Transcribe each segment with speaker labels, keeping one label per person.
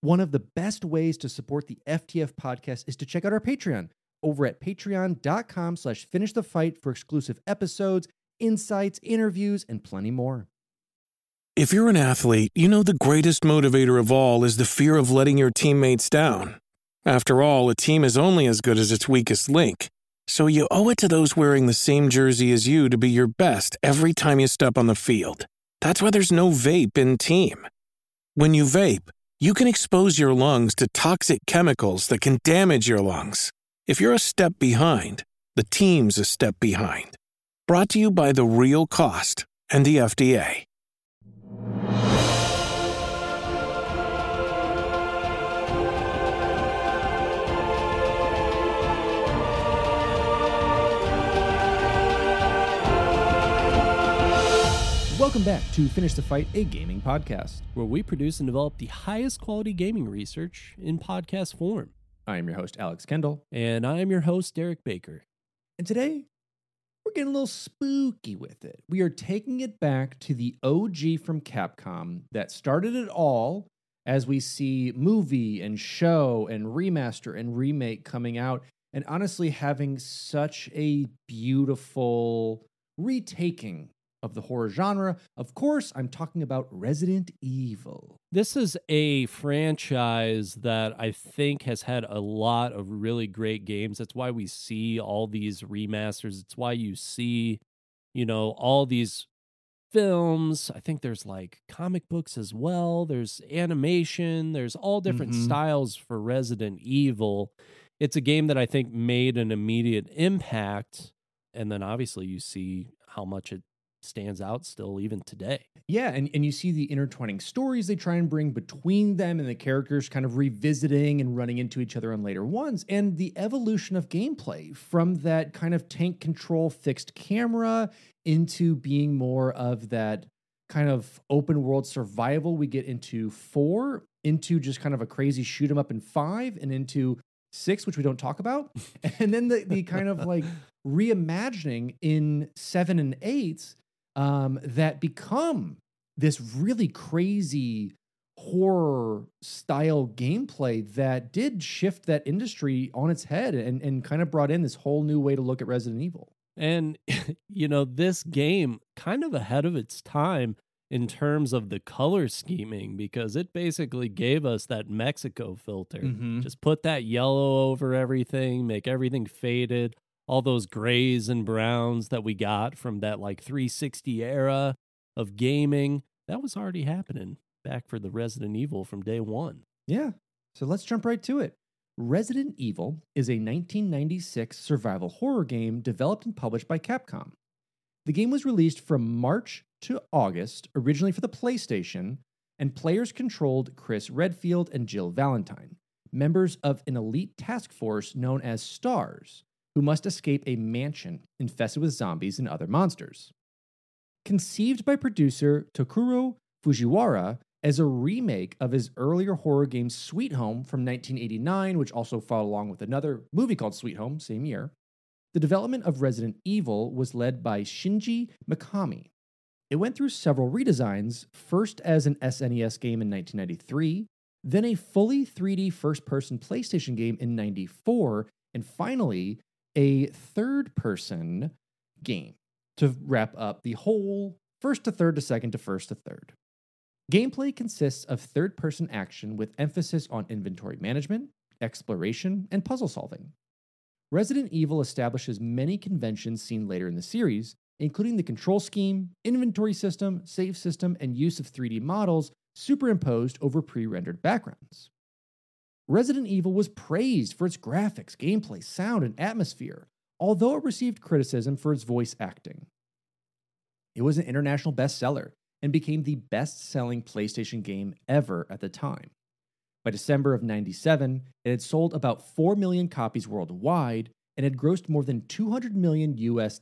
Speaker 1: One of the best ways to support the FTF podcast is to check out our Patreon over at patreon.com/finishthefight for exclusive episodes, insights, interviews, and plenty more.
Speaker 2: If you're an athlete, you know the greatest motivator of all is the fear of letting your teammates down. After all, a team is only as good as its weakest link. So you owe it to those wearing the same jersey as you to be your best every time you step on the field. That's why there's no vape in team. When you vape, you can expose your lungs to toxic chemicals that can damage your lungs. If you're a step behind, the team's a step behind. Brought to you by The Real Cost and the FDA.
Speaker 1: Welcome back to Finish the Fight, a gaming podcast,
Speaker 3: where we produce and develop the highest quality gaming research in podcast form.
Speaker 1: I am your host, Alex Kendall.
Speaker 3: And I am your host, Derek Baker.
Speaker 1: And today, we're getting a little spooky with it. We are taking it back to the OG from Capcom that started it all, as we see movie and show and remaster and remake coming out, and honestly having such a beautiful retaking of the horror genre. Of course, I'm talking about Resident Evil.
Speaker 3: This is a franchise that I think has had a lot of really great games. That's why we see all these remasters. It's why you see, all these films. I think there's like comic books as well. There's animation. There's all different styles for Resident Evil. It's a game that I think made an immediate impact. And then obviously you see how much it stands out still even today.
Speaker 1: Yeah, and you see the intertwining stories they try and bring between them and the characters kind of revisiting and running into each other on later ones, and the evolution of gameplay from that kind of tank control fixed camera into being more of that kind of open world survival we get into 4, into just kind of a crazy shoot 'em up in 5, and into 6, which we don't talk about. And then the kind of like reimagining in 7 and 8 that become this really crazy horror style gameplay that did shift that industry on its head and kind of brought in this whole new way to look at Resident Evil.
Speaker 3: And, this game kind of ahead of its time in terms of the color scheming, because it basically gave us that Mexico filter. Just put that yellow over everything, make everything faded. All those grays and browns that we got from that like 360 era of gaming, that was already happening back for the Resident Evil from day one.
Speaker 1: Yeah. So let's jump right to it. Resident Evil is a 1996 survival horror game developed and published by Capcom. The game was released from March to August, originally for the PlayStation, and players controlled Chris Redfield and Jill Valentine, members of an elite task force known as STARS, who must escape a mansion infested with zombies and other monsters. Conceived by producer Tokuro Fujiwara as a remake of his earlier horror game Sweet Home from 1989, which also followed along with another movie called Sweet Home, same year, the development of Resident Evil was led by Shinji Mikami. It went through several redesigns, first as an SNES game in 1993, then a fully 3D first-person PlayStation game in 94, and finally, a third-person game to wrap up the whole first to third to second to first to third. Gameplay consists of third-person action with emphasis on inventory management, exploration, and puzzle solving. Resident Evil establishes many conventions seen later in the series, including the control scheme, inventory system, save system, and use of 3D models superimposed over pre-rendered backgrounds. Resident Evil was praised for its graphics, gameplay, sound, and atmosphere, although it received criticism for its voice acting. It was an international bestseller and became the best-selling PlayStation game ever at the time. By December of 97, it had sold about 4 million copies worldwide and had grossed more than $200 million US.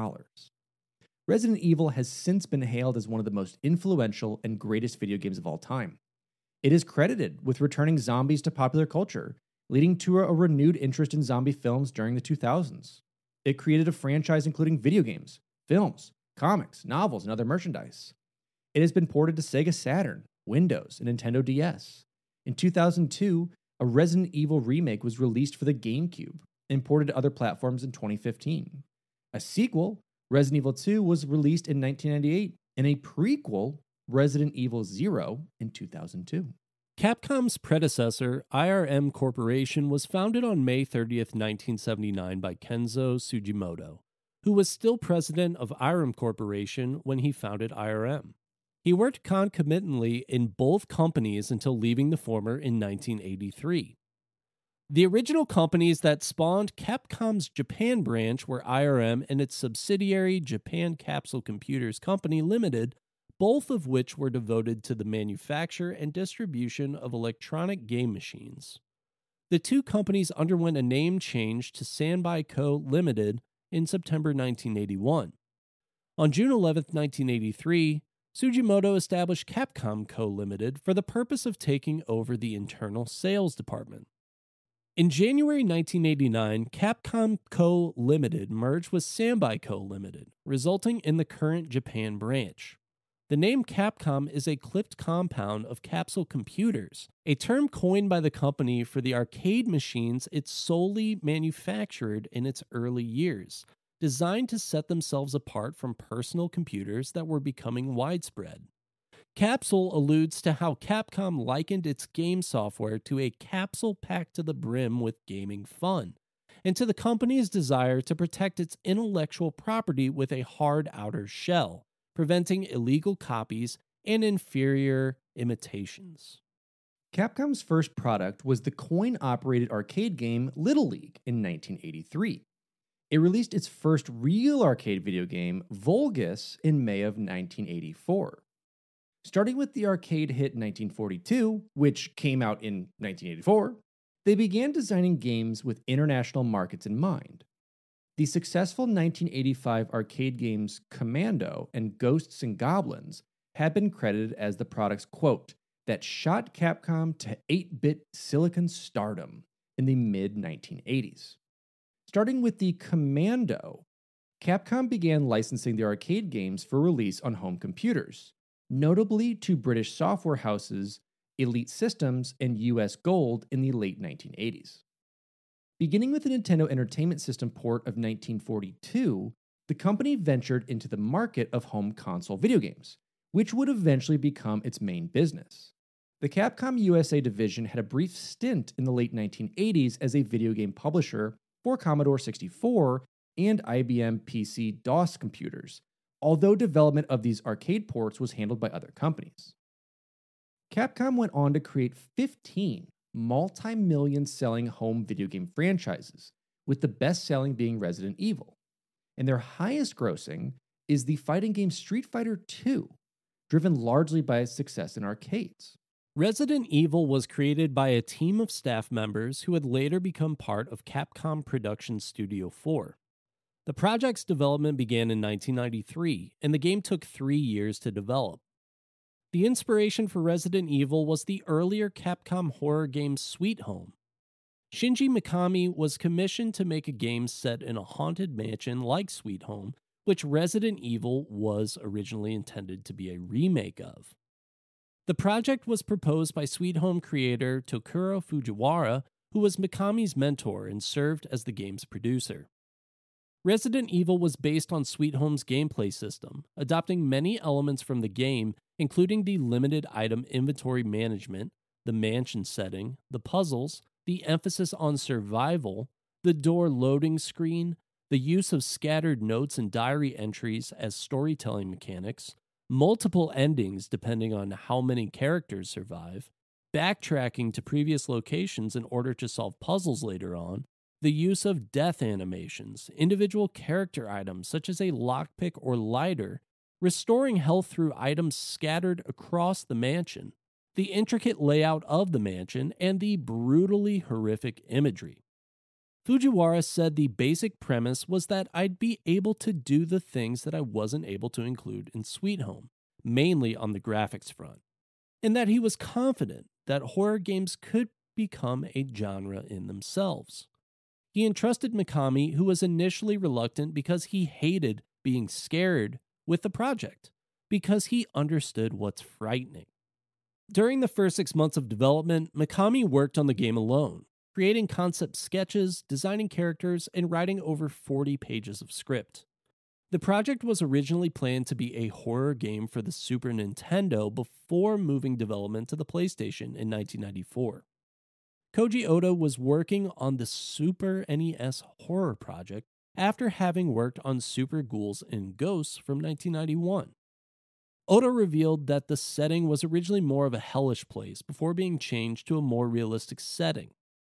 Speaker 1: Resident Evil has since been hailed as one of the most influential and greatest video games of all time. It is credited with returning zombies to popular culture, leading to a renewed interest in zombie films during the 2000s. It created a franchise including video games, films, comics, novels, and other merchandise. It has been ported to Sega Saturn, Windows, and Nintendo DS. In 2002, a Resident Evil remake was released for the GameCube and ported to other platforms in 2015. A sequel, Resident Evil 2, was released in 1998, and a prequel, Resident Evil 0, in 2002.
Speaker 3: Capcom's predecessor, IRM Corporation, was founded on May 30th, 1979 by Kenzo Sugimoto, who was still president of IRM Corporation when he founded IRM. He worked concomitantly in both companies until leaving the former in 1983. The original companies that spawned Capcom's Japan branch were IRM and its subsidiary Japan Capsule Computers Company Limited, both of which were devoted to the manufacture and distribution of electronic game machines. The two companies underwent a name change to Sanbai Co. Limited in September 1981. On June 11, 1983, Sugimoto established Capcom Co. Limited for the purpose of taking over the internal sales department. In January 1989, Capcom Co. Limited merged with Sanbai Co. Limited, resulting in the current Japan branch. The name Capcom is a clipped compound of Capsule Computers, a term coined by the company for the arcade machines it solely manufactured in its early years, designed to set themselves apart from personal computers that were becoming widespread. Capsule alludes to how Capcom likened its game software to a capsule packed to the brim with gaming fun, and to the company's desire to protect its intellectual property with a hard outer shell, preventing illegal copies and inferior imitations.
Speaker 1: Capcom's first product was the coin-operated arcade game Little League in 1983. It released its first real arcade video game, Volgus, in May of 1984. Starting with the arcade hit 1942, which came out in 1984, they began designing games with international markets in mind. The successful 1985 arcade games Commando and Ghosts and Goblins had been credited as the product's quote that shot Capcom to 8-bit silicon stardom in the mid-1980s. Starting with the Commando, Capcom began licensing the arcade games for release on home computers, notably to British software houses Elite Systems and US Gold in the late 1980s. Beginning with the Nintendo Entertainment System port of 1942, the company ventured into the market of home console video games, which would eventually become its main business. The Capcom USA division had a brief stint in the late 1980s as a video game publisher for Commodore 64 and IBM PC DOS computers, although development of these arcade ports was handled by other companies. Capcom went on to create 15 multi-million selling home video game franchises, with the best-selling being Resident Evil. And their highest grossing is the fighting game Street Fighter II, driven largely by its success in arcades.
Speaker 3: Resident Evil was created by a team of staff members who had later become part of Capcom Production Studio 4. The project's development began in 1993, and the game took 3 years to develop. The inspiration for Resident Evil was the earlier Capcom horror game Sweet Home. Shinji Mikami was commissioned to make a game set in a haunted mansion like Sweet Home, which Resident Evil was originally intended to be a remake of. The project was proposed by Sweet Home creator Tokuro Fujiwara, who was Mikami's mentor and served as the game's producer. Resident Evil was based on Sweet Home's gameplay system, adopting many elements from the game, including the limited item inventory management, the mansion setting, the puzzles, the emphasis on survival, the door loading screen, the use of scattered notes and diary entries as storytelling mechanics, multiple endings depending on how many characters survive, backtracking to previous locations in order to solve puzzles later on, the use of death animations, individual character items such as a lockpick or lighter, restoring health through items scattered across the mansion, the intricate layout of the mansion, and the brutally horrific imagery. Fujiwara said the basic premise was that I'd be able to do the things that I wasn't able to include in Sweet Home, mainly on the graphics front, and that he was confident that horror games could become a genre in themselves. He entrusted Mikami, who was initially reluctant because he hated being scared, with the project, because he understood what's frightening. During the first 6 months of development, Mikami worked on the game alone, creating concept sketches, designing characters, and writing over 40 pages of script. The project was originally planned to be a horror game for the Super Nintendo before moving development to the PlayStation in 1994. Koji Oda was working on the Super NES horror project after having worked on Super Ghouls and Ghosts from 1991. Oda revealed that the setting was originally more of a hellish place before being changed to a more realistic setting.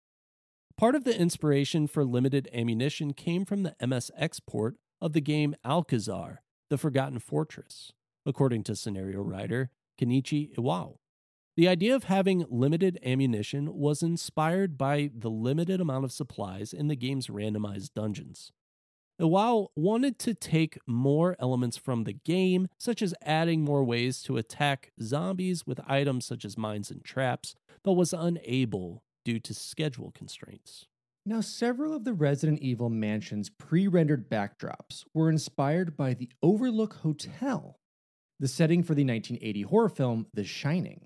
Speaker 3: Part of the inspiration for Limited Ammunition came from the MSX port of the game Alcazar, The Forgotten Fortress, according to scenario writer Kenichi Iwao. The idea of having limited ammunition was inspired by the limited amount of supplies in the game's randomized dungeons. Iwao wanted to take more elements from the game, such as adding more ways to attack zombies with items such as mines and traps, but was unable due to schedule constraints.
Speaker 1: Now, several of the Resident Evil Mansion's pre-rendered backdrops were inspired by the Overlook Hotel, the setting for the 1980 horror film The Shining.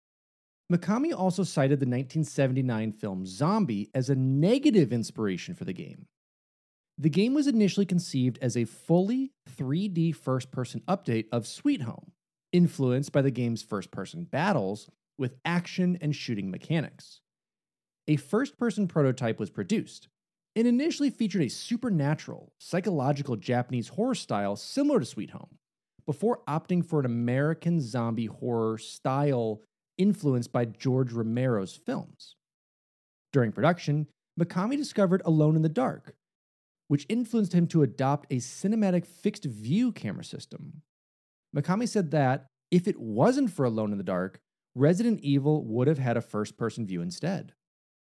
Speaker 1: Mikami also cited the 1979 film Zombie as a negative inspiration for the game. The game was initially conceived as a fully 3D first-person update of Sweet Home, influenced by the game's first-person battles with action and shooting mechanics. A first-person prototype was produced. It initially featured a supernatural, psychological Japanese horror style similar to Sweet Home, before opting for an American zombie horror style influenced by George Romero's films. During production, Mikami discovered Alone in the Dark, which influenced him to adopt a cinematic fixed-view camera system. Mikami said that, if it wasn't for Alone in the Dark, Resident Evil would have had a first-person view instead.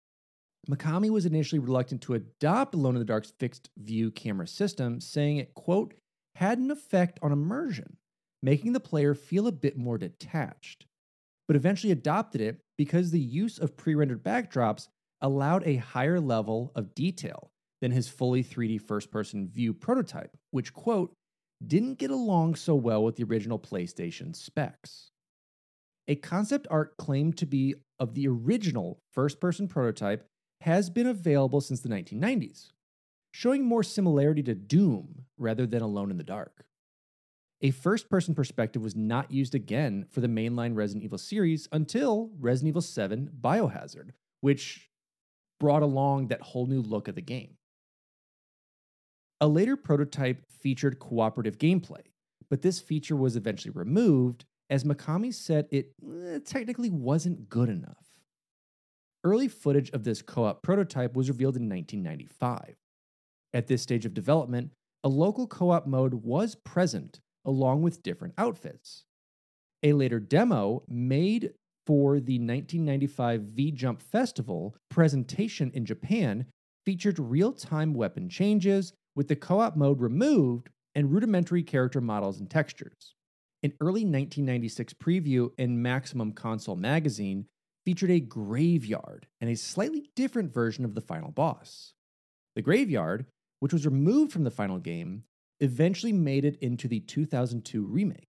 Speaker 1: Mikami was initially reluctant to adopt Alone in the Dark's fixed-view camera system, saying it, quote, had an effect on immersion, making the player feel a bit more detached, but eventually adopted it because the use of pre-rendered backdrops allowed a higher level of detail than his fully 3D first-person view prototype, which, quote, didn't get along so well with the original PlayStation specs. A concept art claimed to be of the original first-person prototype has been available since the 1990s, showing more similarity to Doom rather than Alone in the Dark. A first-person perspective was not used again for the mainline Resident Evil series until Resident Evil 7 Biohazard, which brought along that whole new look of the game. A later prototype featured cooperative gameplay, but this feature was eventually removed as Mikami said it technically wasn't good enough. Early footage of this co-op prototype was revealed in 1995. At this stage of development, a local co-op mode was present along with different outfits. A later demo made for the 1995 V-Jump Festival presentation in Japan featured real-time weapon changes with the co-op mode removed and rudimentary character models and textures. An early 1996 preview in Maximum Console magazine featured a graveyard and a slightly different version of the final boss. The graveyard, which was removed from the final game, eventually made it into the 2002 remake.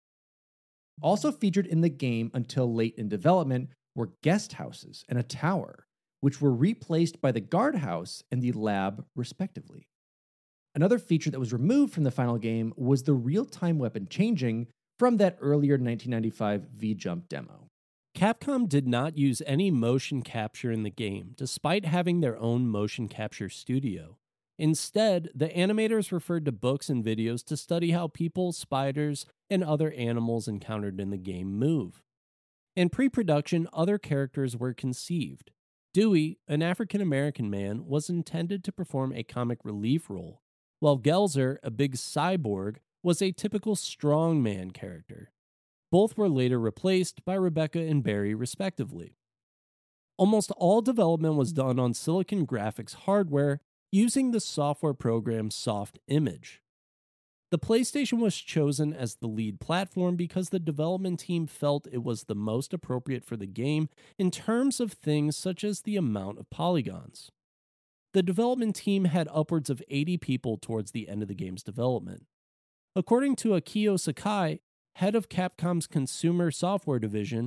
Speaker 1: Also featured in the game until late in development were guest houses and a tower, which were replaced by the guardhouse and the lab, respectively. Another feature that was removed from the final game was the real-time weapon changing from that earlier 1995 V-Jump demo.
Speaker 3: Capcom did not use any motion capture in the game, despite having their own motion capture studio. Instead, the animators referred to books and videos to study how people, spiders, and other animals encountered in the game move. In pre-production, other characters were conceived. Dewey, an African-American man, was intended to perform a comic relief role, while Gelzer, a big cyborg, was a typical strongman character. Both were later replaced by Rebecca and Barry, respectively. Almost all development was done on Silicon Graphics hardware using the software program Soft Image. The PlayStation was chosen as the lead platform because the development team felt it was the most appropriate for the game in terms of things such as the amount of polygons. The development team had upwards of 80 people towards the end of the game's development. According to Akio Sakai, head of Capcom's consumer software division,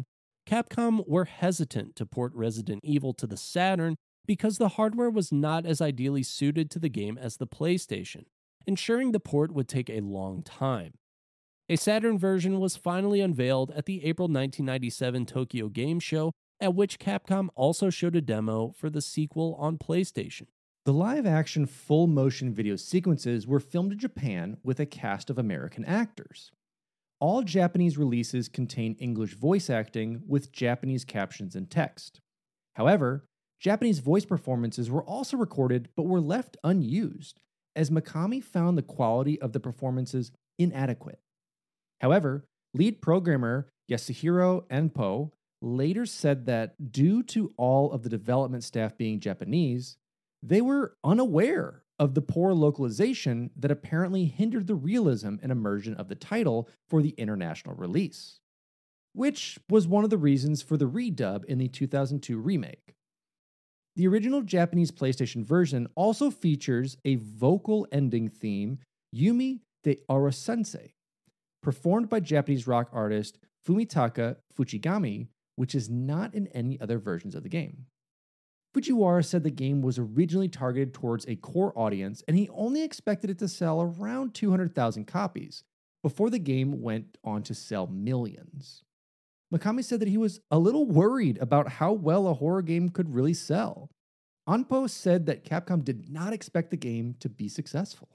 Speaker 3: Capcom were hesitant to port Resident Evil to the Saturn because the hardware was not as ideally suited to the game as the PlayStation, ensuring the port would take a long time. A Saturn version was finally unveiled at the April 1997 Tokyo Game Show, at which Capcom also showed a demo for the sequel on PlayStation.
Speaker 1: The live-action full-motion video sequences were filmed in Japan with a cast of American actors. All Japanese releases contain English voice acting with Japanese captions and text. However, Japanese voice performances were also recorded but were left unused, as Mikami found the quality of the performances inadequate. However, lead programmer Yasuhiro Enpo later said that due to all of the development staff being Japanese, they were unaware of the poor localization that apparently hindered the realism and immersion of the title for the international release, which was one of the reasons for the redub in the 2002 remake. The original Japanese PlayStation version also features a vocal ending theme, Yumi de Oro-sensei, performed by Japanese rock artist Fumitaka Fujigami, which is not in any other versions of the game. Fujiwara said the game was originally targeted towards a core audience and he only expected it to sell around 200,000 copies before the game went on to sell millions. Mikami said that he was a little worried about how well a horror game could really sell. Onpo said that Capcom did not expect the game to be successful.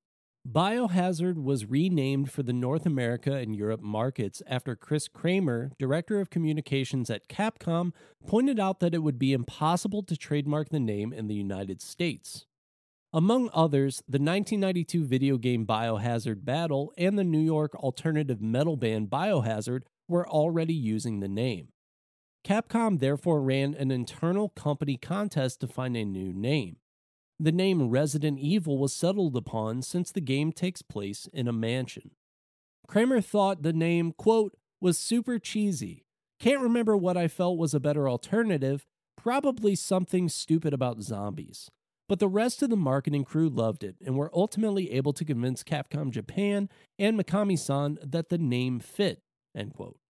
Speaker 3: Biohazard was renamed for the North America and Europe markets after Chris Kramer, director of communications at Capcom, pointed out that it would be impossible to trademark the name in the United States. Among others, the 1992 video game Biohazard Battle and the New York alternative metal band Biohazard were already using the name. Capcom therefore ran an internal company contest to find a new name. The name Resident Evil was settled upon since the game takes place in a mansion. Kramer thought the name, quote, was super cheesy. Can't remember what I felt was a better alternative, probably something stupid about zombies. But the rest of the marketing crew loved it and were ultimately able to convince Capcom Japan and Mikami-san that the name fit, end quote.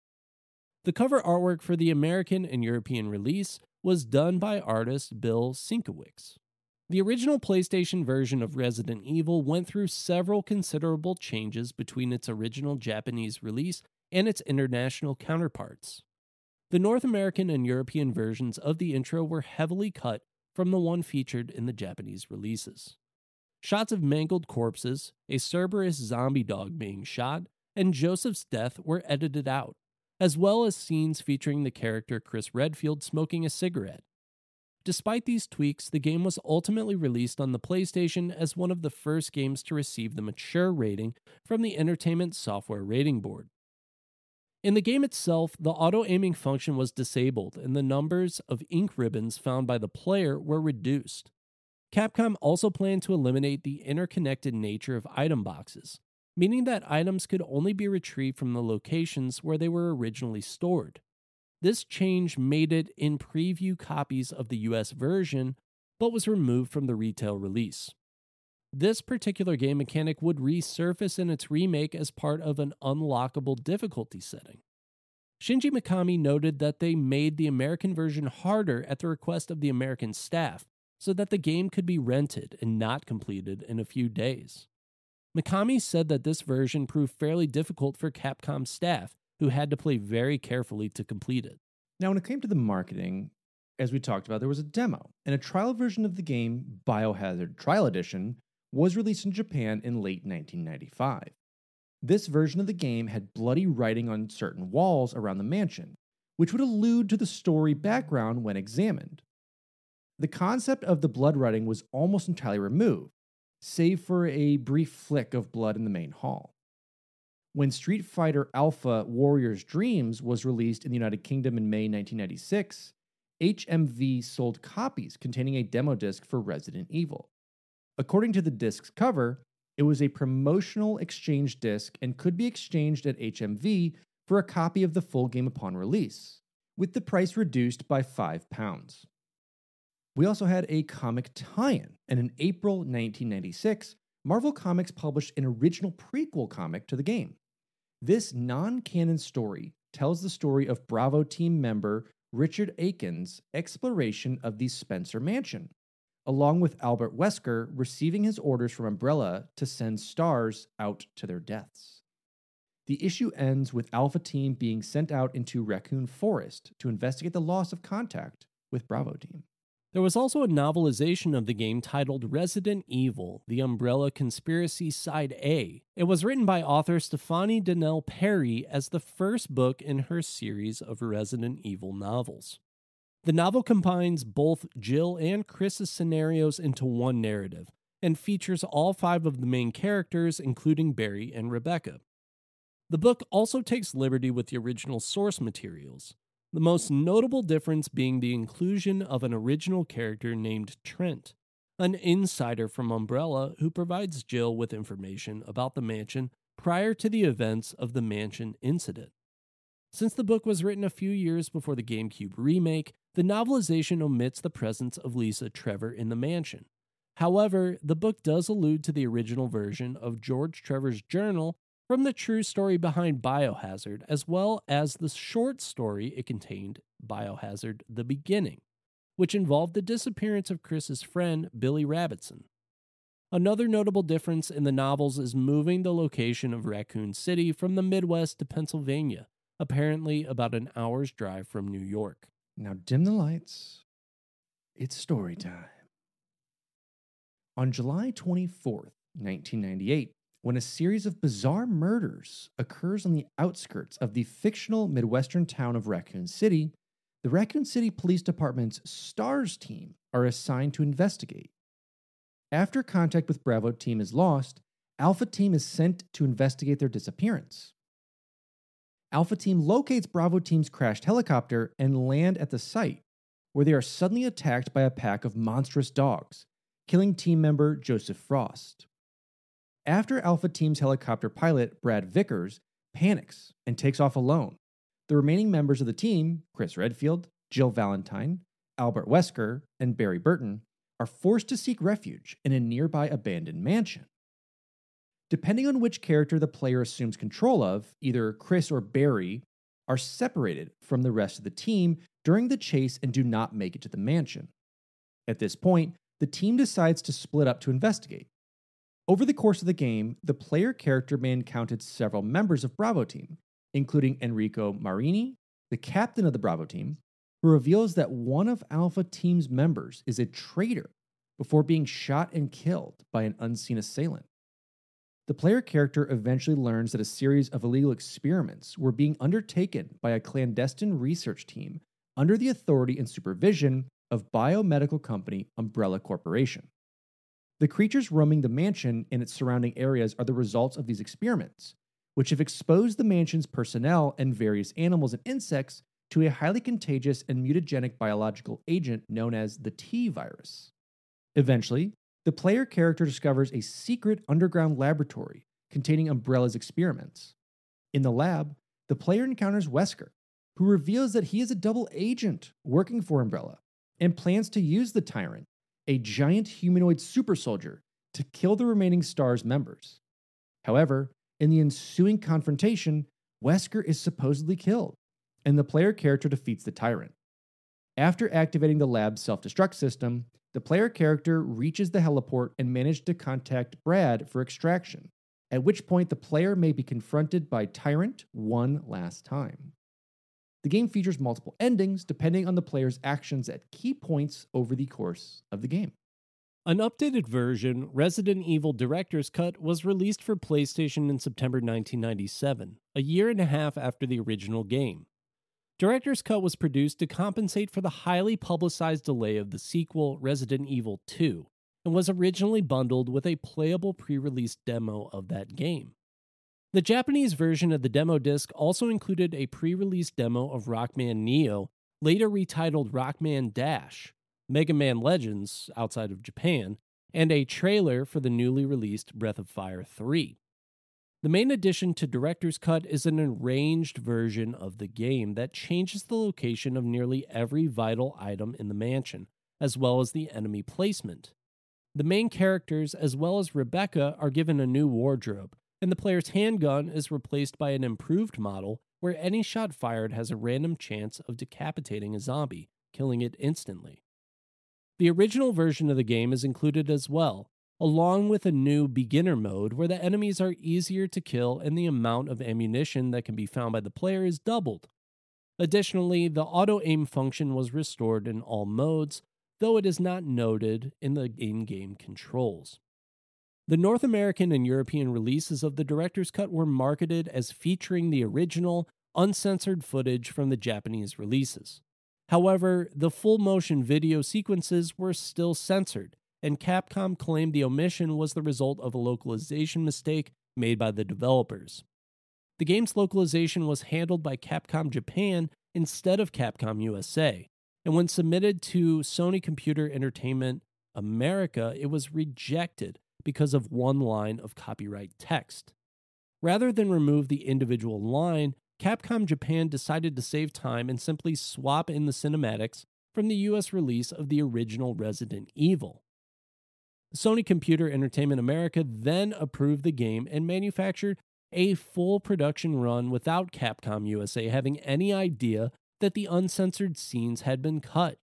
Speaker 3: The cover artwork for the American and European release was done by artist Bill Sienkiewicz. The original PlayStation version of Resident Evil went through several considerable changes between its original Japanese release and its international counterparts. The North American and European versions of the intro were heavily cut from the one featured in the Japanese releases. Shots of mangled corpses, a Cerberus zombie dog being shot, and Joseph's death were edited out, as well as scenes featuring the character Chris Redfield smoking a cigarette. Despite these tweaks, the game was ultimately released on the PlayStation as one of the first games to receive the mature rating from the Entertainment Software Rating Board. In the game itself, the auto-aiming function was disabled and the numbers of ink ribbons found by the player were reduced. Capcom also planned to eliminate the interconnected nature of item boxes, meaning that items could only be retrieved from the locations where they were originally stored. This change made it in preview copies of the US version, but was removed from the retail release. This particular game mechanic would resurface in its remake as part of an unlockable difficulty setting. Shinji Mikami noted that they made the American version harder at the request of the American staff, so that the game could be rented and not completed in a few days. Mikami said that this version proved fairly difficult for Capcom staff, who had to play very carefully to complete it.
Speaker 1: Now, when it came to the marketing, as we talked about, there was a demo, and a trial version of the game, Biohazard Trial Edition, was released in Japan in late 1995. This version of the game had bloody writing on certain walls around the mansion, which would allude to the story background when examined. The concept of the blood writing was almost entirely removed, save for a brief flick of blood in the main hall. When Street Fighter Alpha Warrior's Dreams was released in the United Kingdom in May 1996, HMV sold copies containing a demo disc for Resident Evil. According to the disc's cover, it was a promotional exchange disc and could be exchanged at HMV for a copy of the full game upon release, with the price reduced by £5. We also had a comic tie-in, and in April 1996, Marvel Comics published an original prequel comic to the game. This non-canon story tells the story of Bravo team member Richard Aiken's exploration of the Spencer Mansion, along with Albert Wesker receiving his orders from Umbrella to send stars out to their deaths. The issue ends with Alpha Team being sent out into Raccoon Forest to investigate the loss of contact with Bravo Team.
Speaker 3: There was also a novelization of the game titled Resident Evil, The Umbrella Conspiracy Side A. It was written by author Stephanie Donnell Perry as the first book in her series of Resident Evil novels. The novel combines both Jill and Chris's scenarios into one narrative, and features all 5 of the main characters, including Barry and Rebecca. The book also takes liberty with the original source materials, the most notable difference being the inclusion of an original character named Trent, an insider from Umbrella who provides Jill with information about the mansion prior to the events of the mansion incident. Since the book was written a few years before the GameCube remake, the novelization omits the presence of Lisa Trevor in the mansion. However, the book does allude to the original version of George Trevor's journal from the true story behind Biohazard, as well as the short story it contained, Biohazard: The Beginning, which involved the disappearance of Chris's friend, Billy Rabbitson. Another notable difference in the novels is moving the location of Raccoon City from the Midwest to Pennsylvania, apparently about an hour's drive from New York.
Speaker 1: Now dim the lights. It's story time. On July 24th, 1998, when a series of bizarre murders occurs on the outskirts of the fictional Midwestern town of Raccoon City, the Raccoon City Police Department's STARS team are assigned to investigate. After contact with Bravo Team is lost, Alpha Team is sent to investigate their disappearance. Alpha Team locates Bravo Team's crashed helicopter and land at the site, where they are suddenly attacked by a pack of monstrous dogs, killing team member Joseph Frost. After Alpha Team's helicopter pilot, Brad Vickers, panics and takes off alone, the remaining members of the team, Chris Redfield, Jill Valentine, Albert Wesker, and Barry Burton, are forced to seek refuge in a nearby abandoned mansion. Depending on which character the player assumes control of, either Chris or Barry are separated from the rest of the team during the chase and do not make it to the mansion. At this point, the team decides to split up to investigate. Over the course of the game, the player character may encounter several members of Bravo Team, including Enrico Marini, the captain of the Bravo Team, who reveals that one of Alpha Team's members is a traitor before being shot and killed by an unseen assailant. The player character eventually learns that a series of illegal experiments were being undertaken by a clandestine research team under the authority and supervision of biomedical company Umbrella Corporation. The creatures roaming the mansion and its surrounding areas are the results of these experiments, which have exposed the mansion's personnel and various animals and insects to a highly contagious and mutagenic biological agent known as the T-virus. Eventually, the player character discovers a secret underground laboratory containing Umbrella's experiments. In the lab, the player encounters Wesker, who reveals that he is a double agent working for Umbrella and plans to use the Tyrant, a giant humanoid super soldier, to kill the remaining STARS members. However, in the ensuing confrontation, Wesker is supposedly killed, and the player character defeats the Tyrant. After activating the lab's self-destruct system, the player character reaches the heliport and manages to contact Brad for extraction, at which point the player may be confronted by Tyrant one last time. The game features multiple endings depending on the player's actions at key points over the course of the game.
Speaker 3: An updated version, Resident Evil Director's Cut, was released for PlayStation in September 1997, a year and a half after the original game. Director's Cut was produced to compensate for the highly publicized delay of the sequel, Resident Evil 2, and was originally bundled with a playable pre-release demo of that game. The Japanese version of the demo disc also included a pre-release demo of Rockman Neo, later retitled Rockman Dash, Mega Man Legends outside of Japan, and a trailer for the newly released Breath of Fire 3. The main addition to Director's Cut is an arranged version of the game that changes the location of nearly every vital item in the mansion, as well as the enemy placement. The main characters, as well as Rebecca, are given a new wardrobe, and the player's handgun is replaced by an improved model where any shot fired has a random chance of decapitating a zombie, killing it instantly. The original version of the game is included as well, along with a new beginner mode where the enemies are easier to kill and the amount of ammunition that can be found by the player is doubled. Additionally, the auto-aim function was restored in all modes, though it is not noted in the in-game controls. The North American and European releases of the Director's Cut were marketed as featuring the original, uncensored footage from the Japanese releases. However, the full-motion video sequences were still censored, and Capcom claimed the omission was the result of a localization mistake made by the developers. The game's localization was handled by Capcom Japan instead of Capcom USA, and when submitted to Sony Computer Entertainment America, it was rejected because of one line of copyright text. Rather than remove the individual line, Capcom Japan decided to save time and simply swap in the cinematics from the US release of the original Resident Evil. Sony Computer Entertainment America then approved the game and manufactured a full production run without Capcom USA having any idea that the uncensored scenes had been cut.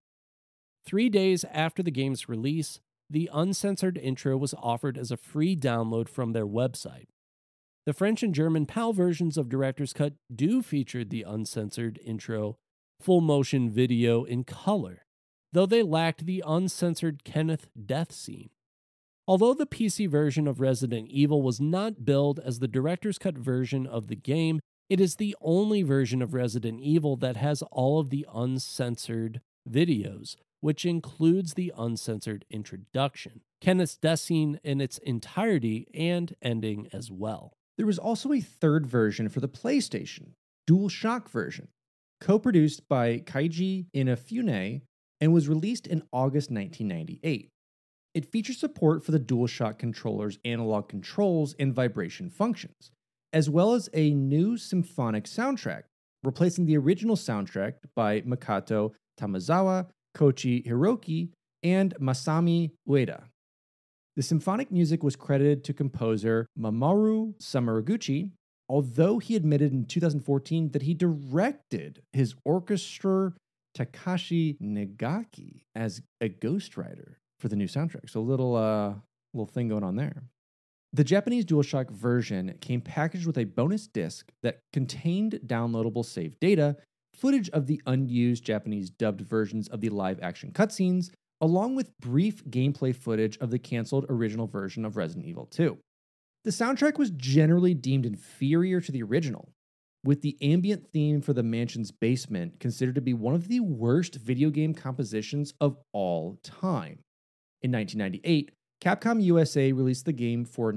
Speaker 3: 3 days after the game's release, the uncensored intro was offered as a free download from their website. The French and German PAL versions of Director's Cut do feature the uncensored intro full motion video in color, though they lacked the uncensored Kenneth death scene. Although the PC version of Resident Evil was not billed as the Director's Cut version of the game, it is the only version of Resident Evil that has all of the uncensored videos, which includes the uncensored introduction, Kenneth's death scene in its entirety, and ending as well.
Speaker 1: There was also a third version for the PlayStation, DualShock version, co-produced by Keiji Inafune and was released in August 1998. It features support for the DualShock controller's analog controls and vibration functions, as well as a new symphonic soundtrack, replacing the original soundtrack by Makoto Tamazawa, Koichi Hiroki, and Masami Ueda. The symphonic music was credited to composer Mamoru Samaguchi, although he admitted in 2014 that he directed his orchestra Takashi Nagaki as a ghostwriter for the new soundtrack. So a little thing going on there. The Japanese DualShock version came packaged with a bonus disc that contained downloadable save data, footage of the unused Japanese dubbed versions of the live-action cutscenes, along with brief gameplay footage of the canceled original version of Resident Evil 2. The soundtrack was generally deemed inferior to the original, with the ambient theme for the mansion's basement considered to be one of the worst video game compositions of all time. In 1998, Capcom USA released the game for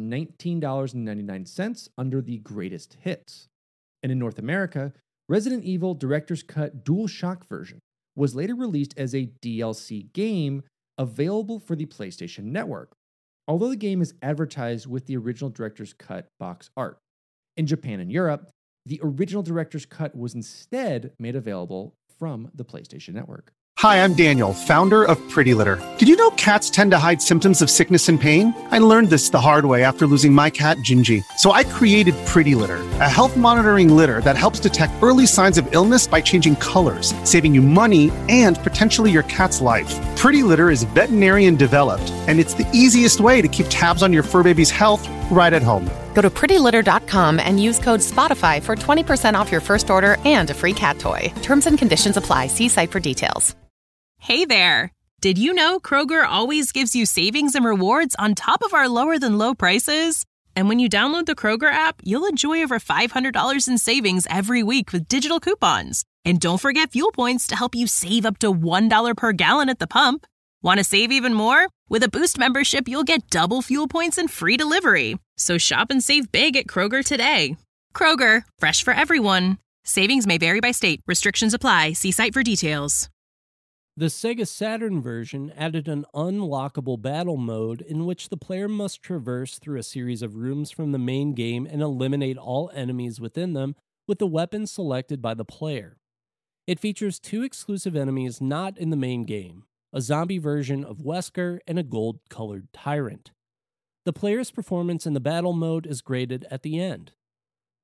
Speaker 1: $19.99 under the Greatest Hits. And in North America, Resident Evil Director's Cut DualShock version was later released as a DLC game available for the PlayStation Network, although the game is advertised with the original Director's Cut box art. In Japan and Europe, the original Director's Cut was instead made available from the PlayStation Network.
Speaker 4: Hi, I'm Daniel, founder of Pretty Litter. Did you know cats tend to hide symptoms of sickness and pain? I learned this the hard way after losing my cat, Gingy. So I created Pretty Litter, a health monitoring litter that helps detect early signs of illness by changing colors, saving you money and potentially your cat's life. Pretty Litter is veterinarian developed, and it's the easiest way to keep tabs on your fur baby's health right at home.
Speaker 5: Go to prettylitter.com and use code SPOTIFY for 20% off your first order and a free cat toy. Terms and conditions apply. See site for details.
Speaker 6: Hey there! Did you know Kroger always gives you savings and rewards on top of our lower-than-low prices? And when you download the Kroger app, you'll enjoy over $500 in savings every week with digital coupons. And don't forget fuel points to help you save up to $1 per gallon at the pump. Want to save even more? With a Boost membership, you'll get double fuel points and free delivery. So shop and save big at Kroger today. Kroger, fresh for everyone. Savings may vary by state. Restrictions apply. See site for details.
Speaker 3: The Sega Saturn version added an unlockable battle mode in which the player must traverse through a series of rooms from the main game and eliminate all enemies within them with the weapons selected by the player. It features 2 exclusive enemies not in the main game, a zombie version of Wesker and a gold-colored tyrant. The player's performance in the battle mode is graded at the end.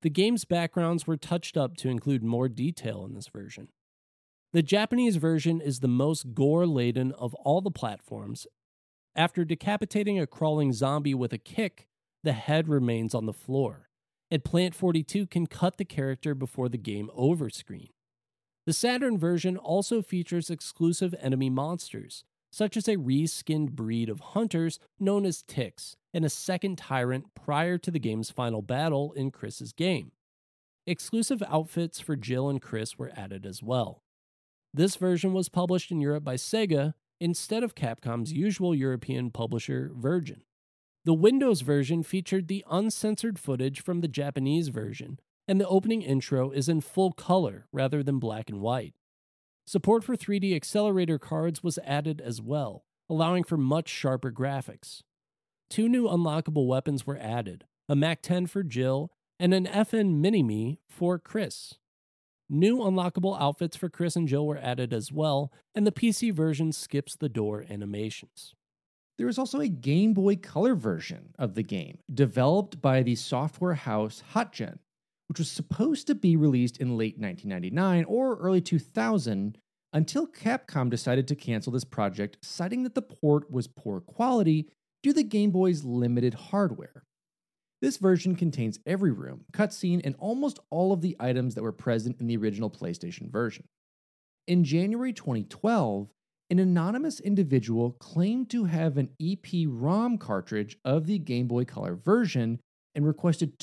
Speaker 3: The game's backgrounds were touched up to include more detail in this version. The Japanese version is the most gore-laden of all the platforms. After decapitating a crawling zombie with a kick, the head remains on the floor, and Plant 42 can cut the character before the game over screen. The Saturn version also features exclusive enemy monsters, such as a reskinned breed of hunters known as Ticks, and a second tyrant prior to the game's final battle in Chris's game. Exclusive outfits for Jill and Chris were added as well. This version was published in Europe by Sega instead of Capcom's usual European publisher, Virgin. The Windows version featured the uncensored footage from the Japanese version, and the opening intro is in full color rather than black and white. Support for 3D accelerator cards was added as well, allowing for much sharper graphics. 2 new unlockable weapons were added, a MAC-10 for Jill and an FN Mini-Me for Chris. New unlockable outfits for Chris and Jill were added as well, and the PC version skips the door animations.
Speaker 1: There is also a Game Boy Color version of the game, developed by the software house HotGen, which was supposed to be released in late 1999 or early 2000, until Capcom decided to cancel this project, citing that the port was poor quality due to the Game Boy's limited hardware. This version contains every room, cutscene, and almost all of the items that were present in the original PlayStation version. In January 2012, an anonymous individual claimed to have an EP-ROM cartridge of the Game Boy Color version and requested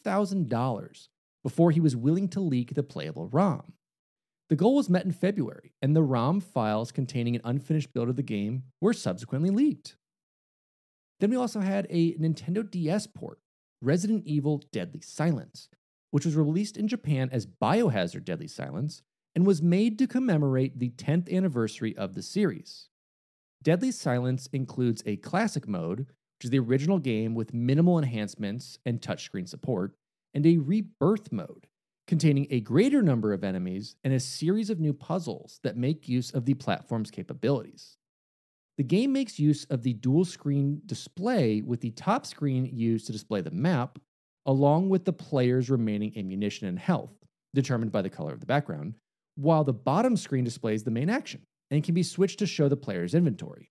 Speaker 1: $2,000 before he was willing to leak the playable ROM. The goal was met in February, and the ROM files containing an unfinished build of the game were subsequently leaked. Then we also had a Nintendo DS port, Resident Evil Deadly Silence, which was released in Japan as Biohazard Deadly Silence and was made to commemorate the 10th anniversary of the series. Deadly Silence includes a classic mode, which is the original game with minimal enhancements and touchscreen support, and a rebirth mode, containing a greater number of enemies and a series of new puzzles that make use of the platform's capabilities. The game makes use of the dual-screen display, with the top screen used to display the map, along with the player's remaining ammunition and health, determined by the color of the background, while the bottom screen displays the main action, and can be switched to show the player's inventory.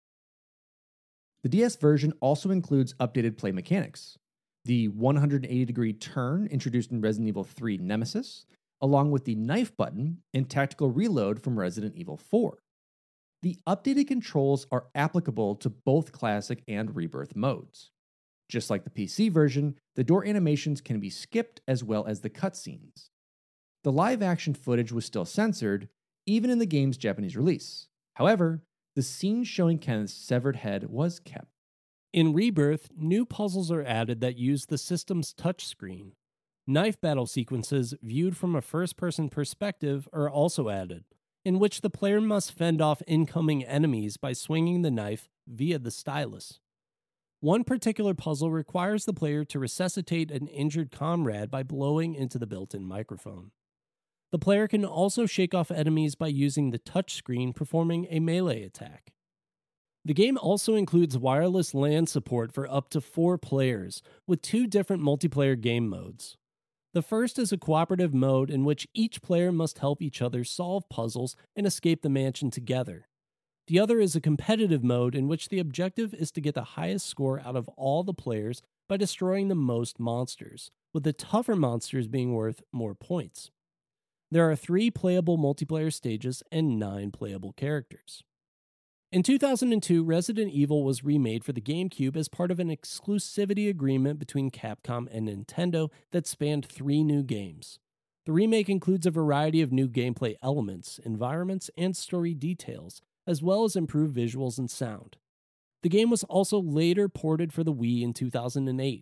Speaker 1: The DS version also includes updated play mechanics, the 180-degree turn introduced in Resident Evil 3 Nemesis, along with the knife button and tactical reload from Resident Evil 4. The updated controls are applicable to both classic and rebirth modes. Just like the PC version, the door animations can be skipped as well as the cutscenes. The live-action footage was still censored, even in the game's Japanese release. However, the scene showing Kenneth's severed head was kept.
Speaker 3: In Rebirth, new puzzles are added that use the system's touchscreen. Knife battle sequences viewed from a first-person perspective are also added, in which the player must fend off incoming enemies by swinging the knife via the stylus. One particular puzzle requires the player to resuscitate an injured comrade by blowing into the built-in microphone. The player can also shake off enemies by using the touchscreen, performing a melee attack. The game also includes wireless LAN support for up to 4 players, with 2 different multiplayer game modes. The first is a cooperative mode in which each player must help each other solve puzzles and escape the mansion together. The other is a competitive mode in which the objective is to get the highest score out of all the players by destroying the most monsters, with the tougher monsters being worth more points. There are 3 playable multiplayer stages and 9 playable characters. In 2002, Resident Evil was remade for the GameCube as part of an exclusivity agreement between Capcom and Nintendo that spanned 3 new games. The remake includes a variety of new gameplay elements, environments, and story details, as well as improved visuals and sound. The game was also later ported for the Wii in 2008.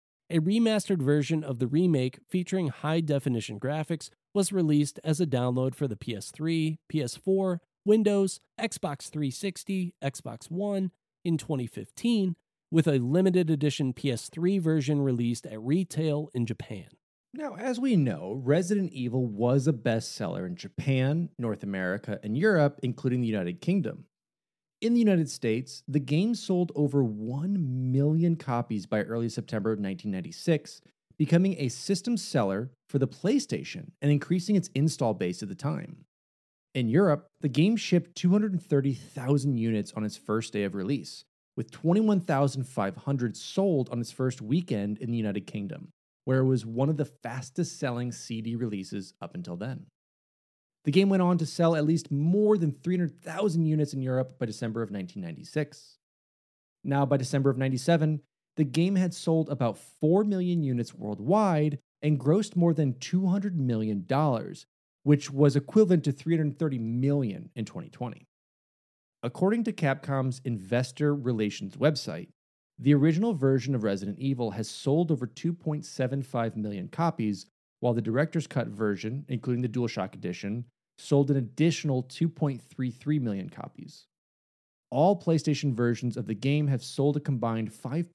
Speaker 3: A remastered version of the remake featuring high-definition graphics was released as a download for the PS3, PS4, Windows, Xbox 360, Xbox One in 2015, with a limited edition PS3 version released at retail in Japan.
Speaker 1: Now, as we know, Resident Evil was a bestseller in Japan, North America, and Europe, including the United Kingdom. In the United States, the game sold over 1 million copies by early September of 1996, becoming a system seller for the PlayStation and increasing its install base at the time. In Europe, the game shipped 230,000 units on its first day of release, with 21,500 sold on its first weekend in the United Kingdom, where it was one of the fastest-selling CD releases up until then. The game went on to sell at least more than 300,000 units in Europe by December of 1996. Now, by December of 97, the game had sold about 4 million units worldwide and grossed more than $200 million, which was equivalent to $330 million in 2020. According to Capcom's investor relations website, the original version of Resident Evil has sold over 2.75 million copies, while the director's cut version, including the DualShock edition, sold an additional 2.33 million copies. All PlayStation versions of the game have sold a combined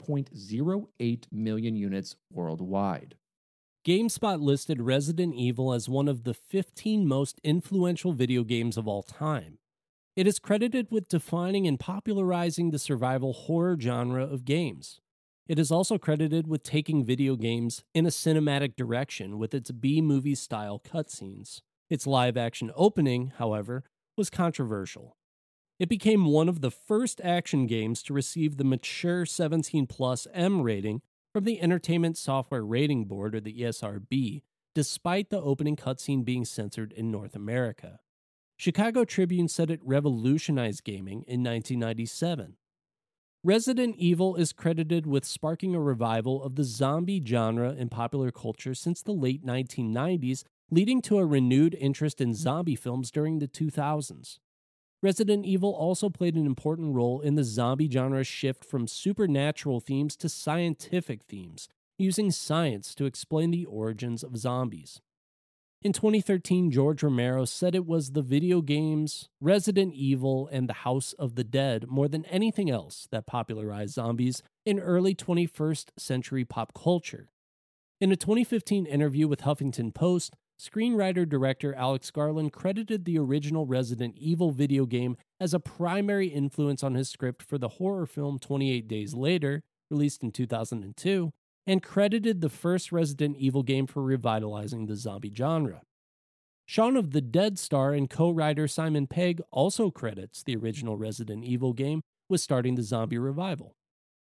Speaker 1: 5.08 million units worldwide.
Speaker 3: GameSpot listed Resident Evil as one of the 15 most influential video games of all time. It is credited with defining and popularizing the survival horror genre of games. It is also credited with taking video games in a cinematic direction with its B-movie style cutscenes. Its live-action opening, however, was controversial. It became one of the first action games to receive the mature 17+ M rating from the Entertainment Software Rating Board, or the ESRB, despite the opening cutscene being censored in North America. Chicago Tribune said it revolutionized gaming in 1997. Resident Evil is credited with sparking a revival of the zombie genre in popular culture since the late 1990s, leading to a renewed interest in zombie films during the 2000s. Resident Evil also played an important role in the zombie genre's shift from supernatural themes to scientific themes, using science to explain the origins of zombies. In 2013, George Romero said it was the video games Resident Evil and The House of the Dead more than anything else that popularized zombies in early 21st century pop culture. In a 2015 interview with Huffington Post, screenwriter-director Alex Garland credited the original Resident Evil video game as a primary influence on his script for the horror film 28 Days Later, released in 2002, and credited the first Resident Evil game for revitalizing the zombie genre. Shaun of the Dead star and co-writer Simon Pegg also credits the original Resident Evil game with starting the zombie revival.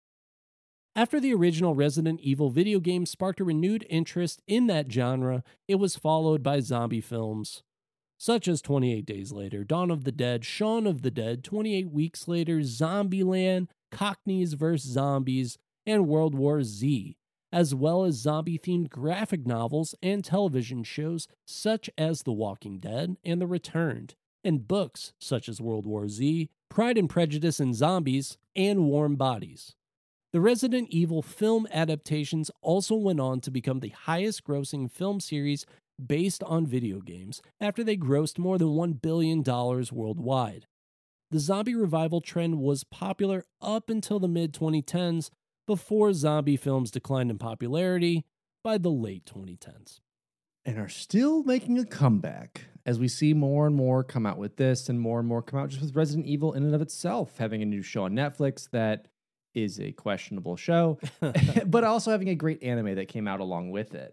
Speaker 3: After the original Resident Evil video game sparked a renewed interest in that genre, it was followed by zombie films such as 28 Days Later, Dawn of the Dead, Shaun of the Dead, 28 Weeks Later, Zombieland, Cockneys vs. Zombies, and World War Z, as well as zombie-themed graphic novels and television shows such as The Walking Dead and The Returned, and books such as World War Z, Pride and Prejudice and Zombies, and Warm Bodies. The Resident Evil film adaptations also went on to become the highest-grossing film series based on video games after they grossed more than $1 billion worldwide. The zombie revival trend was popular up until the mid-2010s, before zombie films declined in popularity by the late 2010s.
Speaker 1: And are still making a comeback as we see more and more come out with this and more come out just with Resident Evil in and of itself, having a new show on Netflix that is a questionable show, but also having a great anime that came out along with it.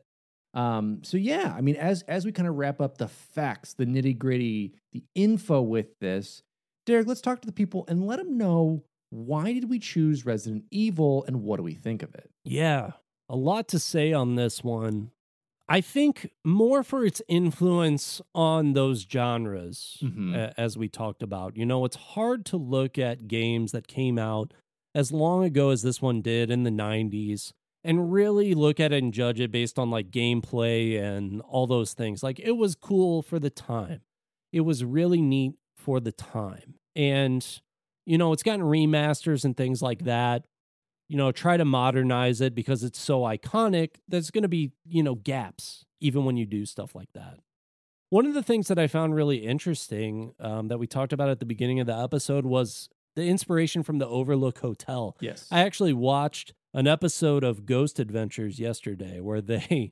Speaker 1: So yeah, I mean, as we kind of wrap up the facts, the nitty gritty, the info with this, Derek, let's talk to the people and let them know, why did we choose Resident Evil and what do we think of it?
Speaker 3: Yeah, a lot to say on this one. I think more for its influence on those genres, as we talked about. You know, it's hard to look at games that came out as long ago as this one did in the 90s and really look at it and judge it based on like gameplay and all those things. Like, it was cool for the time. It was really neat for the time. And, you know, it's gotten remasters and things like that. You know, try to modernize it because it's so iconic. There's going to be, you know, gaps even when you do stuff like that. One of the things that I found really interesting that we talked about at the beginning of the episode was the inspiration from the Overlook Hotel.
Speaker 1: Yes.
Speaker 3: I actually watched an episode of Ghost Adventures yesterday where they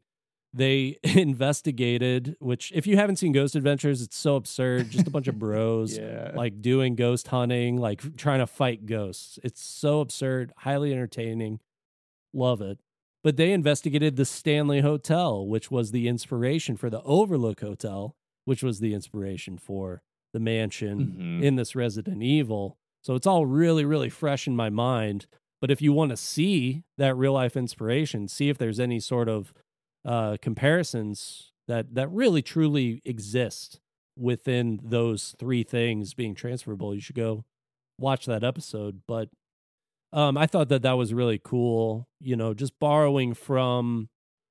Speaker 3: investigated, which if you haven't seen Ghost Adventures, it's so absurd. Just a bunch of bros like doing ghost hunting, like trying to fight ghosts. It's so absurd, highly entertaining. Love it. but they investigated the Stanley Hotel, which was the inspiration for the Overlook Hotel, which was the inspiration for the mansion in this Resident Evil. So it's all really, really fresh in my mind. But if you want to see that real life inspiration, see if there's any sort of comparisons that really truly exist within those three things being transferable, you should go watch that episode. But I thought that was really cool, just borrowing from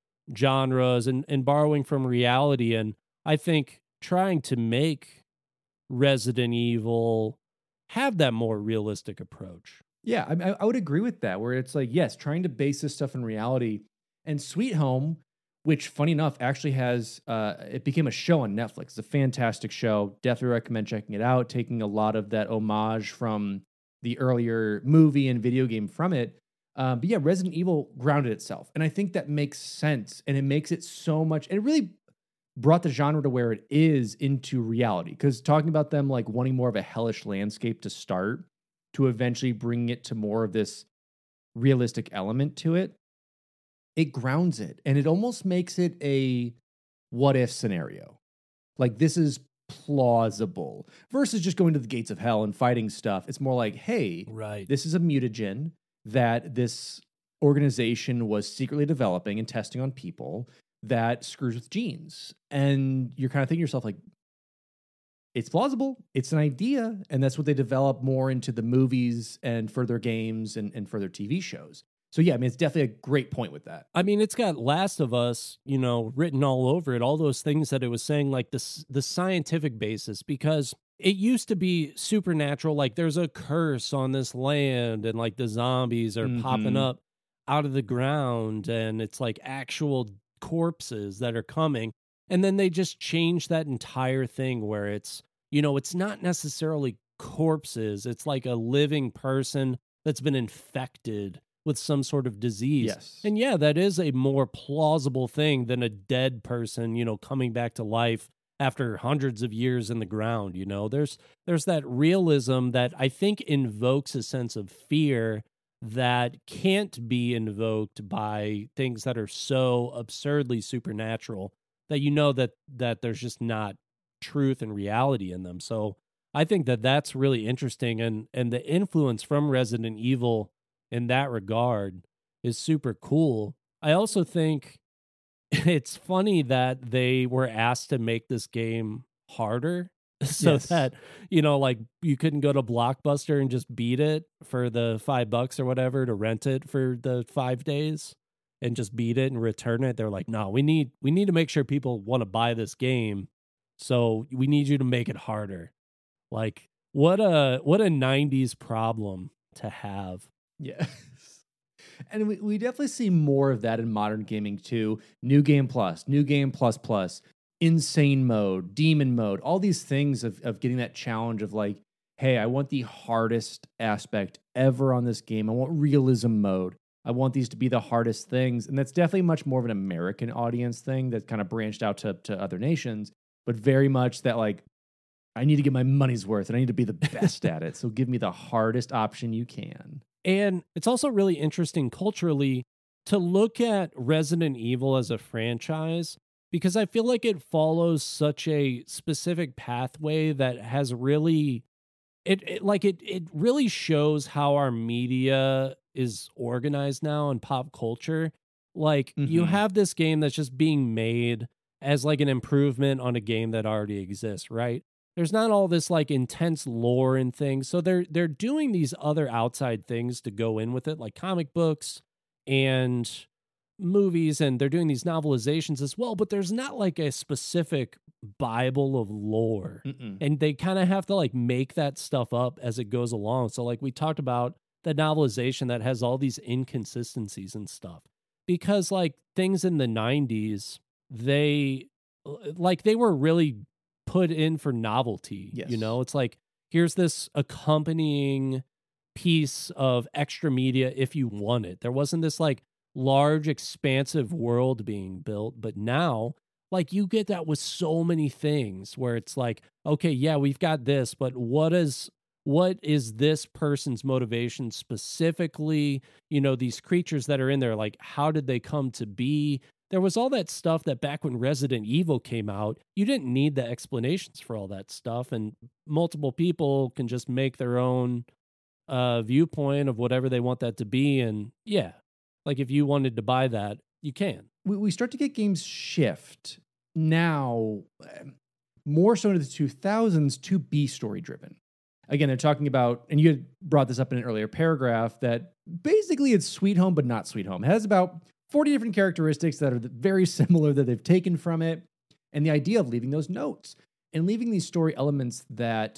Speaker 3: genres and borrowing from reality. And I think trying to make Resident Evil have that more realistic approach.
Speaker 1: Yeah, I would agree with that, where it's like, yes, trying to base this stuff in reality. And Sweet Home, which, funny enough, actually has, it became a show on Netflix. It's a fantastic show. Definitely recommend checking it out, taking a lot of that homage from the earlier movie and video game from it. But yeah, Resident Evil grounded itself. And I think that makes sense. And it makes it so much, it really brought the genre to where it is into reality. Because talking about them like wanting more of a hellish landscape to start, to eventually bring it to more of this realistic element to it, it grounds it. And it almost makes it a what if scenario. Like, this is plausible versus just going to the gates of hell and fighting stuff. It's more like, hey,
Speaker 3: right,
Speaker 1: this is a mutagen that this organization was secretly developing and testing on people that screws with genes. And you're kind of thinking to yourself, like, it's plausible. It's an idea. And that's what they develop more into the movies and further games and further TV shows. So yeah, I mean, it's definitely a great point with that.
Speaker 3: I mean, it's got Last of Us, written all over it, all those things that it was saying, like the scientific basis, because it used to be supernatural. Like, there's a curse on this land and like the zombies are popping up out of the ground and it's like actual corpses that are coming. And then they just changed that entire thing where it's, it's not necessarily corpses. It's like a living person that's been infected with some sort of disease.
Speaker 1: Yes.
Speaker 3: And yeah, that is a more plausible thing than a dead person, coming back to life after hundreds of years in the ground. There's that realism that I think invokes a sense of fear that can't be invoked by things that are so absurdly supernatural that that there's just not truth and reality in them. So I think that that's really interesting, and the influence from Resident Evil in that regard is super cool. I also think it's funny that they were asked to make this game harder so that, like, you couldn't go to Blockbuster and just beat it for the $5 or whatever to rent it for the 5 days and just beat it and return it. They're like, no, we need to make sure people want to buy this game. So we need you to make it harder. Like, what a 90s problem to have.
Speaker 1: Yeah. And we definitely see more of that in modern gaming too. New Game Plus, insane mode, demon mode, all these things of getting that challenge of like, hey, I want the hardest aspect ever on this game. I want realism mode. I want these to be the hardest things. And that's definitely much more of an American audience thing that kind of branched out to other nations, but very much that like, I need to get my money's worth and I need to be the best at it. So give me the hardest option you can.
Speaker 3: And it's also really interesting culturally to look at Resident Evil as a franchise, because I feel like it follows such a specific pathway that has really, it really shows how our media is organized now in pop culture. Like, you have this game that's just being made as like an improvement on a game that already exists, right? There's not all this like intense lore and things. So they're doing these other outside things to go in with it, like comic books and movies, and they're doing these novelizations as well, but there's not like a specific Bible of lore. And they kind of have to like make that stuff up as it goes along. So like we talked about the novelization that has all these inconsistencies and stuff, because like things in the 90s, they were really put in for novelty.
Speaker 1: Yes.
Speaker 3: It's like, here's this accompanying piece of extra media if you want it. There wasn't this like large expansive world being built, but now like you get that with so many things where it's like, okay, yeah, we've got this, but what does what is this person's motivation specifically? You know, these creatures that are in there, like, how did they come to be? There was all that stuff that back when Resident Evil came out, you didn't need the explanations for all that stuff. And multiple people can just make their own viewpoint of whatever they want that to be. And yeah, like if you wanted to buy that, you can.
Speaker 1: We start to get games shift now more so into the 2000s to be story driven. Again, they're talking about, and you had brought this up in an earlier paragraph, that basically it's Sweet Home, but not Sweet Home. It has about 40 different characteristics that are very similar that they've taken from it. And the idea of leaving those notes and leaving these story elements that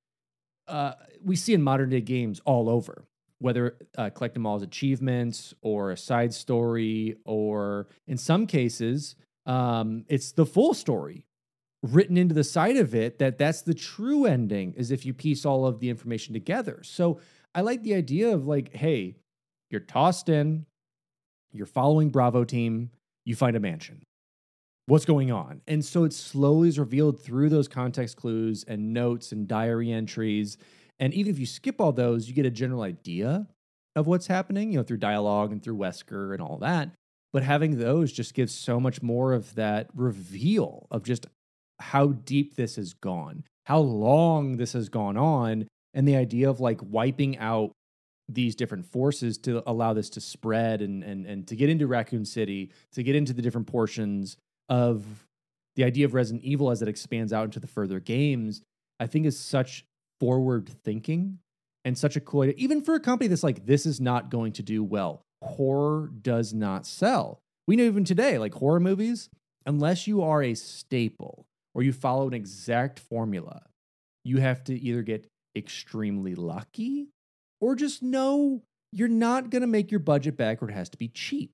Speaker 1: we see in modern day games all over, whether collect them all as achievements or a side story, or in some cases, it's the full story written into the side of it, that's the true ending, is if you piece all of the information together. So I like the idea of like, hey, you're tossed in, you're following Bravo team, you find a mansion. What's going on? And so it slowly is revealed through those context clues and notes and diary entries. And even if you skip all those, you get a general idea of what's happening, you know, through dialogue and through Wesker and all that. But having those just gives so much more of that reveal of just how deep this has gone, how long this has gone on, and the idea of like wiping out these different forces to allow this to spread and to get into Raccoon City, to get into the different portions of the idea of Resident Evil as it expands out into the further games, I think is such forward thinking and such a cool idea. Even for a company that's like, this is not going to do well. Horror does not sell. We know even today, like horror movies, unless you are a staple or you follow an exact formula, you have to either get extremely lucky or just know you're not going to make your budget back, or it has to be cheap.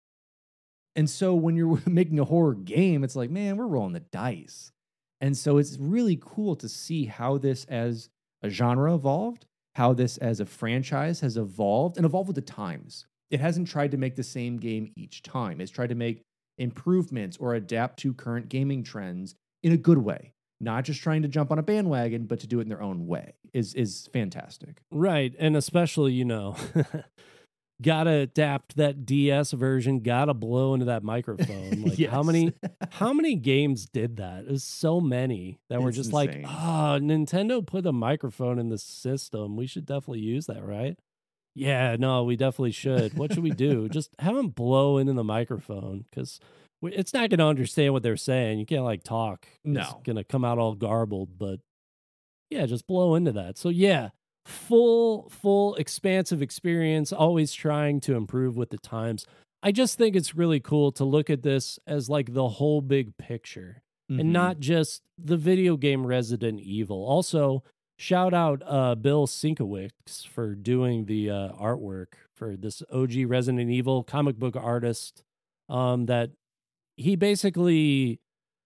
Speaker 1: And so when you're making a horror game, it's like, man, we're rolling the dice. And so it's really cool to see how this as a genre evolved, how this as a franchise has evolved and evolved with the times. It hasn't tried to make the same game each time. It's tried to make improvements or adapt to current gaming trends in a good way, not just trying to jump on a bandwagon, but to do it in their own way is fantastic.
Speaker 3: Right. And especially, you know, gotta adapt that DS version, gotta blow into that microphone. Like
Speaker 1: Yes.
Speaker 3: how many games did that? There's so many that were
Speaker 1: It's
Speaker 3: just
Speaker 1: insane.
Speaker 3: like, oh, Nintendo put a microphone in the system. We should definitely use that, right? Yeah, no, we definitely should. What should we do? Just have them blow into the microphone, because it's not going to understand what they're saying. You can't like talk.
Speaker 1: No.
Speaker 3: It's going to come out all garbled, but yeah, just blow into that. So yeah, full expansive experience, always trying to improve with the times. I just think it's really cool to look at this as like the whole big picture and not just the video game Resident Evil. Also, shout out Bill Sienkiewicz for doing the artwork for this OG Resident Evil comic book artist. That he basically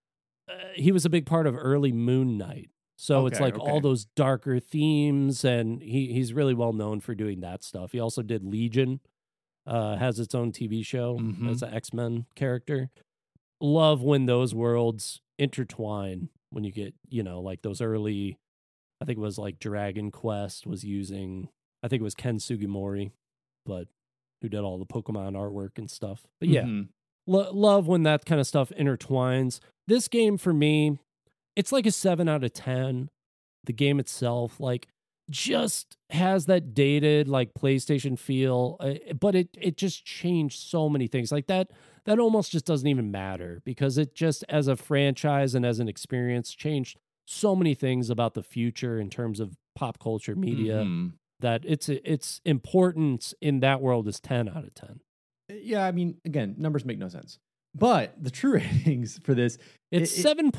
Speaker 3: he was a big part of early Moon Knight. So it's like all those darker themes, and he's really well known for doing that stuff. He also did Legion, has its own TV show as an X-Men character. Love when those worlds intertwine, when you get, you know, like those early, I think it was like Dragon Quest was using, I think it was Ken Sugimori, but who did all the Pokemon artwork and stuff. But yeah, love when that kind of stuff intertwines. This game for me, it's like a 7 out of 10. The game itself, like, just has that dated, like, PlayStation feel, but it just changed so many things. Like, that almost just doesn't even matter, because it just, as a franchise and as an experience, changed so many things about the future in terms of pop culture media, that its importance in that world is 10 out of 10.
Speaker 1: Yeah, I mean, again, numbers make no sense. But the true ratings for this,
Speaker 3: it's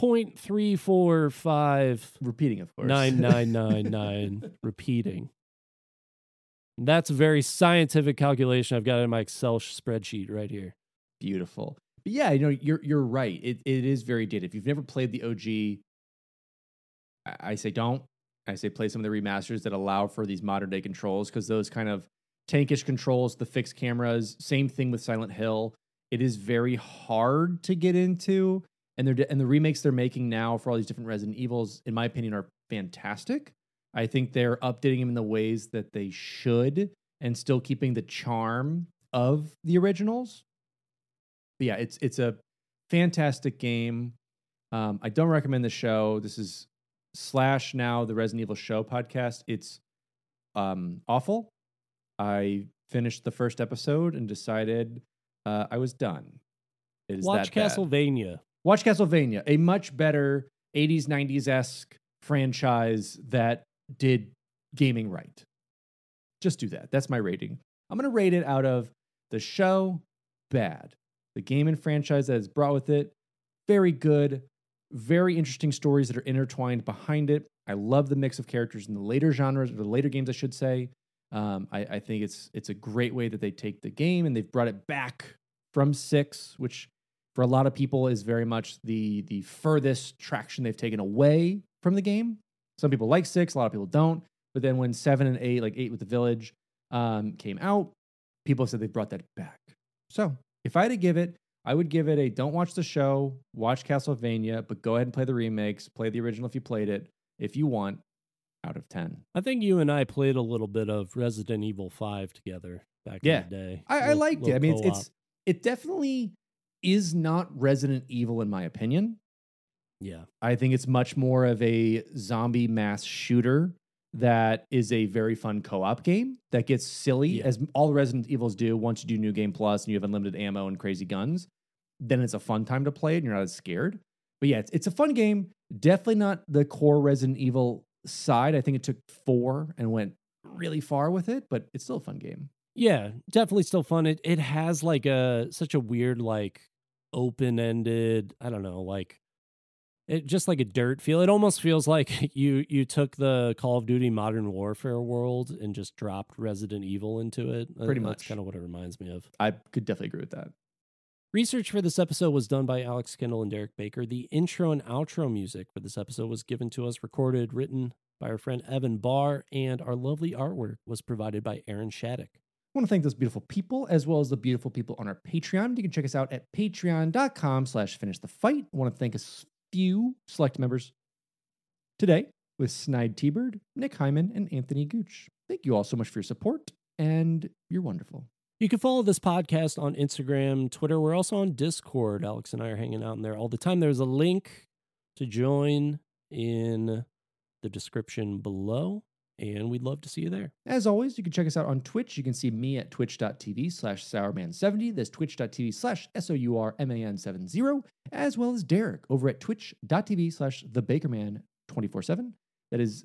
Speaker 3: 7.345
Speaker 1: repeating, of course.
Speaker 3: 9999 repeating. That's a very scientific calculation. I've got it in my Excel spreadsheet right here.
Speaker 1: Beautiful. But yeah, you know, you're right. It is very dated. If you've never played the OG, I say don't. I say play some of the remasters that allow for these modern day controls, because those kind of tankish controls, the fixed cameras, same thing with Silent Hill. It is very hard to get into, and the remakes they're making now for all these different Resident Evils, in my opinion, are fantastic. I think they're updating him in the ways that they should and still keeping the charm of the originals. But yeah, it's a fantastic game. I don't recommend the show. This is / now the Resident Evil Show podcast. It's awful. I finished the first episode and decided I was done. It is
Speaker 3: Watch
Speaker 1: that
Speaker 3: Castlevania.
Speaker 1: bad. Watch Castlevania, a much better 80s, 90s-esque franchise that did gaming right. Just do that. That's my rating. I'm going to rate it out of the show, bad. The game and franchise that is brought with it, very good. Very interesting stories that are intertwined behind it. I love the mix of characters in the later genres, or the later games, I should say. I think it's a great way that they take the game and they've brought it back from 6, which for a lot of people is very much the furthest traction they've taken away from the game. Some people like 6, a lot of people don't. But then when 7 and 8, like 8 with the Village, came out, people said they brought that back. So if I had to give it, I would give it a don't watch the show, watch Castlevania, but go ahead and play the remakes, play the original if you played it, if you want, out of 10.
Speaker 3: I think you and I played a little bit of Resident Evil 5 together back in the day.
Speaker 1: I liked it. I mean, it definitely is not Resident Evil in my opinion.
Speaker 3: Yeah.
Speaker 1: I think it's much more of a zombie mass shooter that is a very fun co-op game that gets silly, as all Resident Evils do. Once you do New Game Plus and you have unlimited ammo and crazy guns, then it's a fun time to play it and you're not as scared. But yeah, it's a fun game. Definitely not the core Resident Evil side. I think it took 4 and went really far with it, but it's still a fun game.
Speaker 3: Yeah, definitely still fun. It has like such a weird, like, open-ended, I don't know, like, it just like a dirt feel. It almost feels like you took the Call of Duty Modern Warfare world and just dropped Resident Evil into it.
Speaker 1: Pretty much.
Speaker 3: That's kind of what it reminds me of.
Speaker 1: I could definitely agree with that.
Speaker 3: Research for this episode was done by Alex Kendall and Derek Baker. The intro and outro music for this episode was given to us, recorded, written by our friend Evan Barr, and our lovely artwork was provided by Aaron Shattuck.
Speaker 1: I want to thank those beautiful people, as well as the beautiful people on our Patreon. You can check us out at patreon.com/finishthefight. I want to thank a few select members today with Snide T-Bird, Nick Hyman, and Anthony Gooch. Thank you all so much for your support, and you're wonderful.
Speaker 3: You can follow this podcast on Instagram, Twitter. We're also on Discord. Alex and I are hanging out in there all the time. There's a link to join in the description below, and we'd love to see you there.
Speaker 1: As always, you can check us out on Twitch. You can see me at twitch.tv/sourman70. That's twitch.tv/sourman70, as well as Derek over at twitch.tv/thebakerman247. That is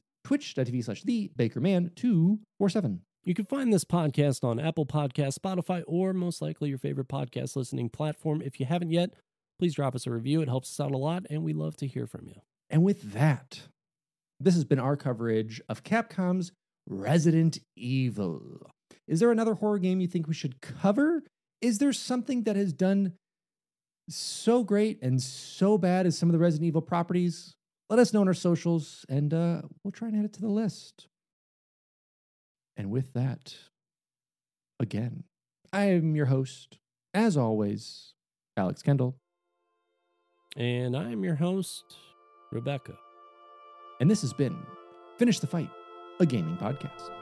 Speaker 1: twitch.tv/thebakerman247.
Speaker 3: You can find this podcast on Apple Podcasts, Spotify, or most likely your favorite podcast listening platform. If you haven't yet, please drop us a review. It helps us out a lot, and we love to hear from you.
Speaker 1: And with that, this has been our coverage of Capcom's Resident Evil. Is there another horror game you think we should cover? Is there something that has done so great and so bad as some of the Resident Evil properties? Let us know on our socials, and we'll try and add it to the list. And with that, again, I am your host, as always, Alex Kendall.
Speaker 3: And I am your host, Rebecca.
Speaker 1: And this has been Finish the Fight, a gaming podcast.